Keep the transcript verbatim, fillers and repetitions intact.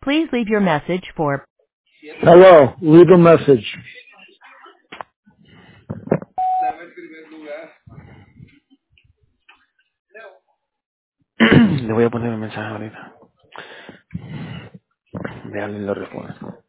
Please leave your message for Hello, leave a message. Le voy a poner un mensaje ahorita. Déjale y lo responde.